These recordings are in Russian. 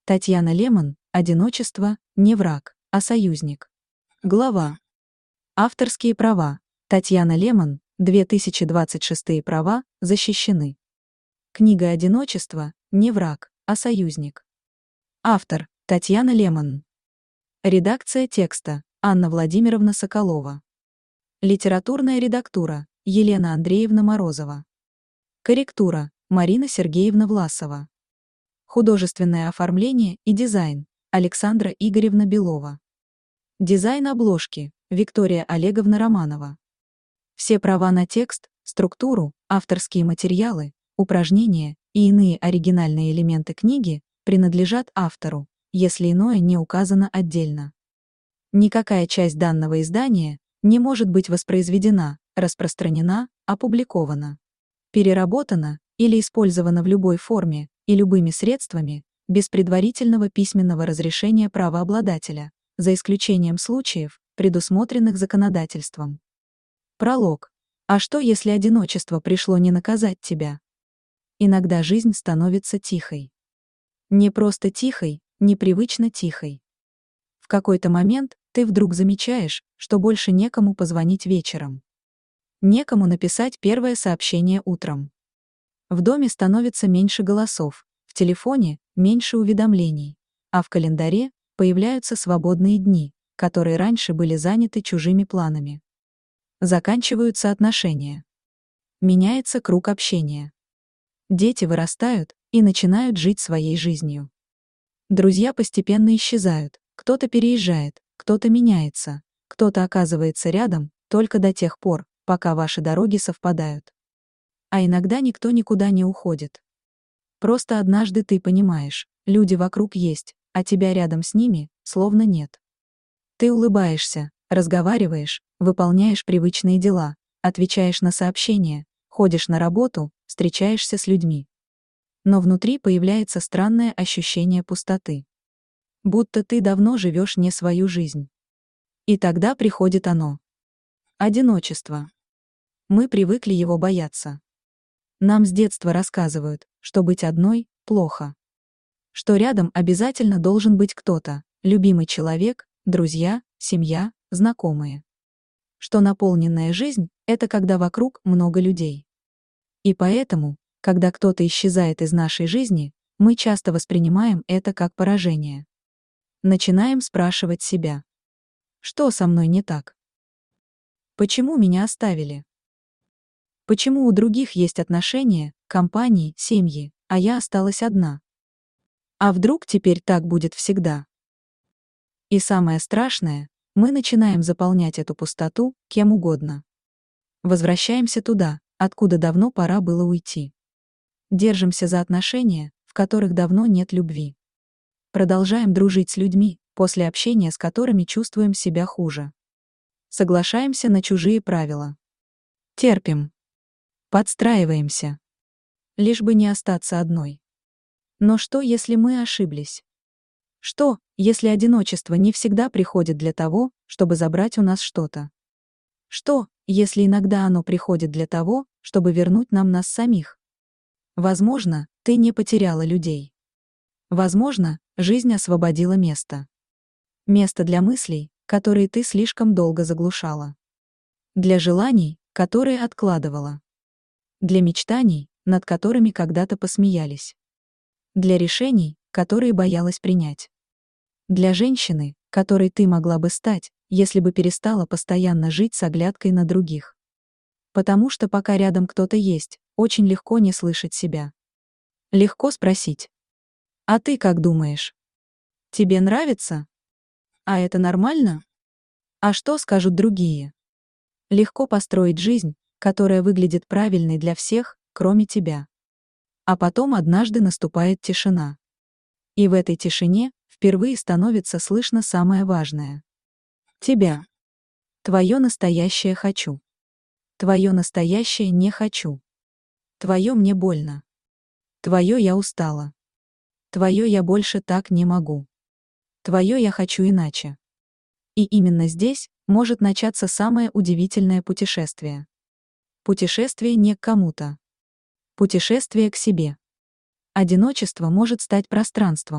Татьяна Лемон. Одиночество – не враг, а союзник. Глава. Авторские права. Татьяна Лемон. 2026 права защищены. Книга «Одиночество» – не враг, а союзник. Автор – Татьяна Лемон. Редакция текста – Анна Владимировна Соколова. Литературная редактура – Елена Андреевна Морозова. Корректура – Марина Сергеевна Власова. Художественное оформление и дизайн – Александра Игоревна Белова. Дизайн обложки – Виктория Олеговна Романова. Все права на текст, структуру, авторские материалы, упражнения и иные оригинальные элементы книги принадлежат автору, если иное не указано отдельно. Никакая часть данного издания не может быть воспроизведена, распространена, опубликована, переработана или использована в любой форме и любыми средствами без предварительного письменного разрешения правообладателя, за исключением случаев, предусмотренных законодательством. Пролог. А что, если одиночество пришло не наказать тебя? Иногда жизнь становится тихой. Не просто тихой, непривычно тихой. В какой-то момент ты вдруг замечаешь, что больше некому позвонить вечером. Некому написать первое сообщение утром. В доме становится меньше голосов, в телефоне меньше уведомлений, а в календаре появляются свободные дни, которые раньше были заняты чужими планами. Заканчиваются отношения. Меняется круг общения. Дети вырастают и начинают жить своей жизнью. Друзья постепенно исчезают, кто-то переезжает, кто-то меняется, кто-то оказывается рядом только до тех пор, пока ваши дороги совпадают. А иногда никто никуда не уходит. Просто однажды ты понимаешь, люди вокруг есть, а тебя рядом с ними словно нет. Ты улыбаешься, разговариваешь, выполняешь привычные дела, отвечаешь на сообщения, ходишь на работу, встречаешься с людьми. Но внутри появляется странное ощущение пустоты. Будто ты давно живешь не свою жизнь. И тогда приходит оно. Одиночество. Мы привыкли его бояться. Нам с детства рассказывают, что быть одной – плохо. Что рядом обязательно должен быть кто-то, любимый человек, друзья, семья, знакомые. Что наполненная жизнь – это когда вокруг много людей. И поэтому, когда кто-то исчезает из нашей жизни, мы часто воспринимаем это как поражение. Начинаем спрашивать себя. Что со мной не так? Почему меня оставили? Почему у других есть отношения, компании, семьи, а я осталась одна? А вдруг теперь так будет всегда? И самое страшное, мы начинаем заполнять эту пустоту кем угодно. Возвращаемся туда, откуда давно пора было уйти. Держимся за отношения, в которых давно нет любви. Продолжаем дружить с людьми, после общения с которыми чувствуем себя хуже. Соглашаемся на чужие правила. Терпим. Подстраиваемся. Лишь бы не остаться одной. Но что, если мы ошиблись? Что, если одиночество не всегда приходит для того, чтобы забрать у нас что-то? Что, если иногда оно приходит для того, чтобы вернуть нам нас самих? Возможно, ты не потеряла людей. Возможно, жизнь освободила место. Место для мыслей, которые ты слишком долго заглушала. Для желаний, которые откладывала. Для мечтаний, над которыми когда-то посмеялись. Для решений, которые боялась принять. Для женщины, которой ты могла бы стать, если бы перестала постоянно жить с оглядкой на других. Потому что пока рядом кто-то есть, очень легко не слышать себя. Легко спросить. А ты как думаешь? Тебе нравится? А это нормально? А что скажут другие? Легко построить жизнь, которая выглядит правильной для всех, кроме тебя. А потом однажды наступает тишина. И в этой тишине впервые становится слышно самое важное. Тебя. Твое настоящее хочу. Твое настоящее не хочу. Твое мне больно. Твое я устала. Твое я больше так не могу. Твое я хочу иначе. И именно здесь может начаться самое удивительное путешествие. Путешествие не к кому-то. Путешествие к себе. Одиночество может стать пространством, в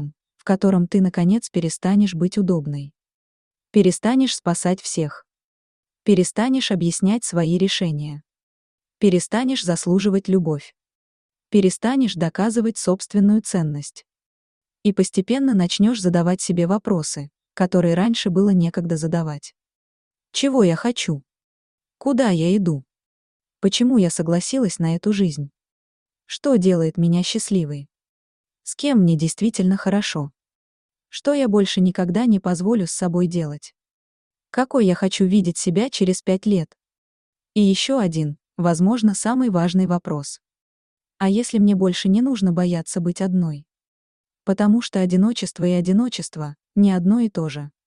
в котором ты, наконец, перестанешь быть удобной. Перестанешь спасать всех. Перестанешь объяснять свои решения. Перестанешь заслуживать любовь. Перестанешь доказывать собственную ценность. И постепенно начнешь задавать себе вопросы, которые раньше было некогда задавать. Чего я хочу? Куда я иду? Почему я согласилась на эту жизнь? Что делает меня счастливой? С кем мне действительно хорошо? Что я больше никогда не позволю с собой делать? Какой я хочу видеть себя через 5 лет? И еще один, возможно, самый важный вопрос. А если мне больше не нужно бояться быть одной? Потому что одиночество и одиночество – не одно и то же.